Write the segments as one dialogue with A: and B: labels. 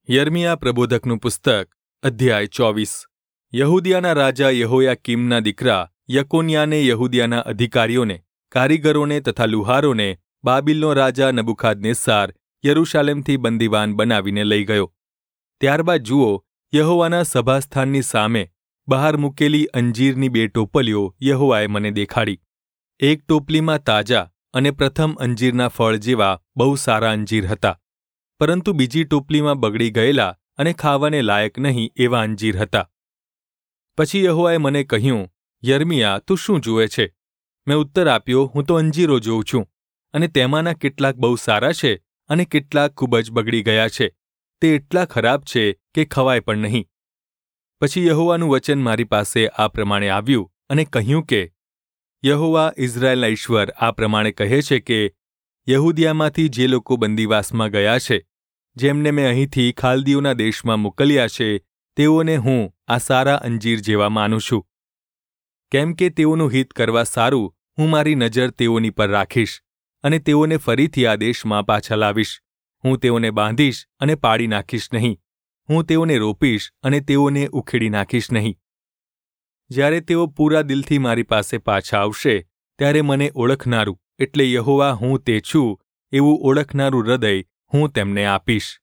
A: યર્મિયા પ્રબોધકનું પુસ્તક અધ્યાય 24। યહૂદિયાના રાજા યહોયાકીમના દીકરા યકોન્યાને યહૂદિયાના અધિકારીઓને, કારીગરોને તથા લુહારોને બાબિલનો રાજા નબુખાદનેસ્સાર યરૂશાલેમથી બંદીવાન બનાવીને લઈ ગયો। ત્યારબાદ જુઓ, યહોવાના સભાસ્થાનની સામે બહાર મૂકેલી અંજીરની 2 ટોપલીઓ યહોવાએ મને દેખાડી। એક ટોપલીમાં તાજા અને પ્રથમ અંજીરના ફળ જેવા બહુ સારા અંજીર હતા, પરંતુ બીજી ટોપલીમાં બગડી ગયેલા અને ખાવાને લાયક નહીં એવા અંજીર હતા। પછી યહોવાએ મને કહ્યું, યર્મિયા, તું શું જુએ છે? મેં ઉત્તર આપ્યો, હું તો અંજીરો જોઉં છું, અને તેમાંના કેટલાક બહુ સારા છે અને કેટલાક ખૂબ જ બગડી ગયા છે, તે એટલા ખરાબ છે કે ખવાય પણ નહીં। પછી યહોવાનું વચન મારી પાસે આ પ્રમાણે આવ્યું અને કહ્યું કે, યહોવા ઇઝરાયેલના ઈશ્વર આ પ્રમાણે કહે છે કે યહૂદિયામાંથી જે લોકો બંદીવાસમાં ગયા છે, જેમને મેં અહીંથી ખાલદીઓના દેશમાં મોકલ્યા છે, તેઓને હું આ સારા અંજીર જેવા માનું છું। કેમ કે તેઓનું હિત કરવા સારું હું મારી નજર તેઓની પર રાખીશ અને તેઓને ફરીથી આ દેશમાં પાછા લાવીશ। હું તેઓને બાંધીશ અને પાડી નાખીશ નહીં, હું તેઓને રોપીશ અને તેઓને ઉખેડી નાખીશ નહીં। જ્યારે તેઓ પૂરા દિલથી મારી પાસે પાછા આવશે, ત્યારે મને ઓળખનારું, એટલે યહોવા હું તે છું એવું ઓળખનારું હૃદય હું તેમને આપીશ,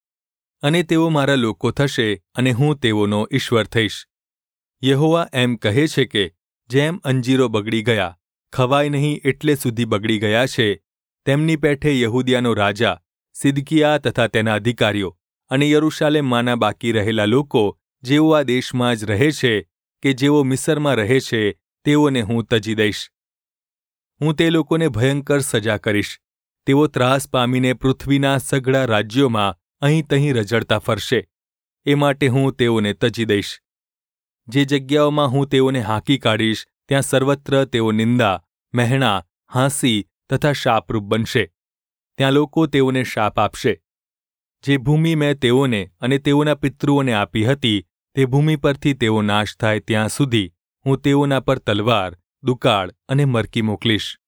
A: અને તેઓ મારા લોકો થશે અને હું તેઓનો ઈશ્વર થઈશ। યહોવા એમ કહે છે કે જેમ અંજીરો બગડી ગયા, ખવાય નહીં એટલે સુધી બગડી ગયા છે, તેમની પેઠે યહૂદિયાનો રાજા સિદકિયા તથા તેના અધિકારીઓ અને યરૂશાલેમમાંના બાકી રહેલા લોકો, જેઓ આ દેશમાં જ રહે છે કે જેઓ મિસ્રમાં રહે છે, તેઓને હું તજી દઈશ। હું તે લોકોને ભયંકર સજા કરીશ, તેઓ ત્રાસ પામીને પૃથ્વીના સઘળા રાજ્યોમાં અહીં તહીં રઝળતા ફરશે, એ માટે હું તેઓને તજી દઈશ। જે જગ્યાઓમાં હું તેઓને હાંકી કાઢીશ, ત્યાં સર્વત્ર તેઓ નિંદા, મહેણા, હાંસી તથા શાપરૂપ બનશે। ત્યાં લોકો તેઓને શાપ આપશે। જે ભૂમિ મેં તેઓને અને તેઓના પિતૃઓને આપી હતી, તે ભૂમિ પરથી તેઓ નાશ થાય ત્યાં સુધી હું તેઓના પર તલવાર, દુકાળ અને મરકી મોકલીશ।